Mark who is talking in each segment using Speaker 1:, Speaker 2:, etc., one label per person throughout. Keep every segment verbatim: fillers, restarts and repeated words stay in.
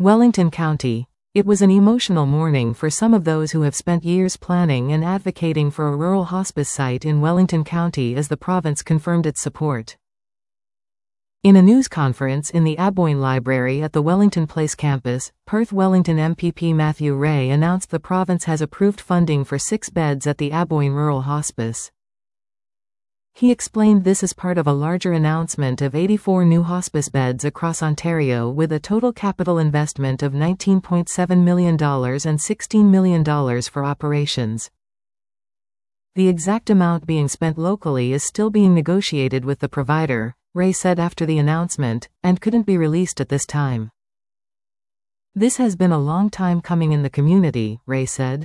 Speaker 1: Wellington County. It was an emotional morning for some of those who have spent years planning and advocating for a rural hospice site in Wellington County as the province confirmed its support. In a news conference in the Aboyne Library at the Wellington Place campus, Perth Wellington M P P Matthew Ray announced the province has approved funding for six beds at the Aboyne Rural Hospice. He explained this as part of a larger announcement of eighty-four new hospice beds across Ontario with a total capital investment of nineteen point seven million dollars and sixteen million dollars for operations. The exact amount being spent locally is still being negotiated with the provider, Ray said after the announcement, and couldn't be released at this time. This has been a long time coming in the community, Ray said.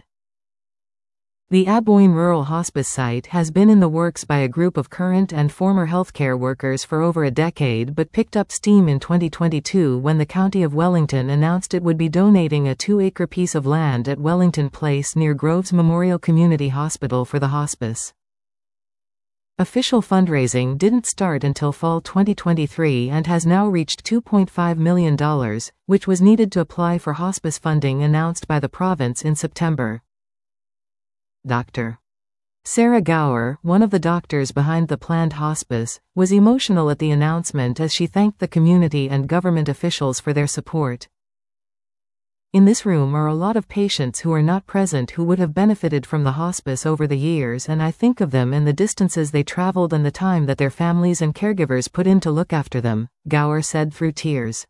Speaker 1: The Aboyne Rural Hospice site has been in the works by a group of current and former healthcare workers for over a decade but picked up steam in twenty twenty-two when the County of Wellington announced it would be donating a two-acre piece of land at Wellington Place near Groves Memorial Community Hospital for the hospice. Official fundraising didn't start until fall twenty twenty-three and has now reached two point five million dollars, which was needed to apply for hospice funding announced by the province in September. Doctor Sarah Gower, one of the doctors behind the planned hospice, was emotional at the announcement as she thanked the community and government officials for their support. In this room are a lot of patients who are not present who would have benefited from the hospice over the years, and I think of them and the distances they traveled and the time that their families and caregivers put in to look after them, Gower said through tears.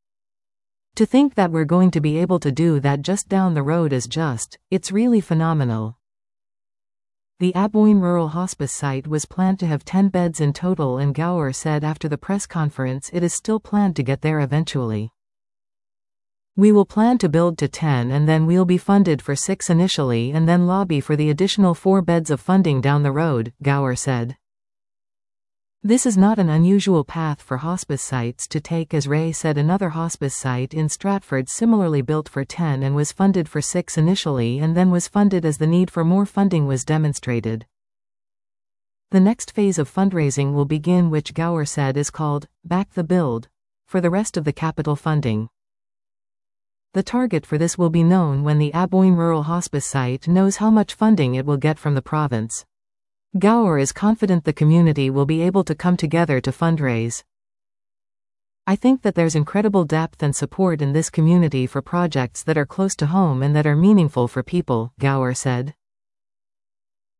Speaker 1: To think that we're going to be able to do that just down the road is just, it's really phenomenal. The Aboyne Rural Hospice site was planned to have ten beds in total, and Gower said after the press conference it is still planned to get there eventually. We will plan to build to ten and then we'll be funded for six initially and then lobby for the additional four beds of funding down the road, Gower said. This is not an unusual path for hospice sites to take, as Ray said another hospice site in Stratford similarly built for ten and was funded for six initially and then was funded as the need for more funding was demonstrated. The next phase of fundraising will begin, which Gower said is called, Back the Build, for the rest of the capital funding. The target for this will be known when the Aboyne Rural Hospice site knows how much funding it will get from the province. Gower is confident the community will be able to come together to fundraise. I think that there's incredible depth and support in this community for projects that are close to home and that are meaningful for people, Gower said.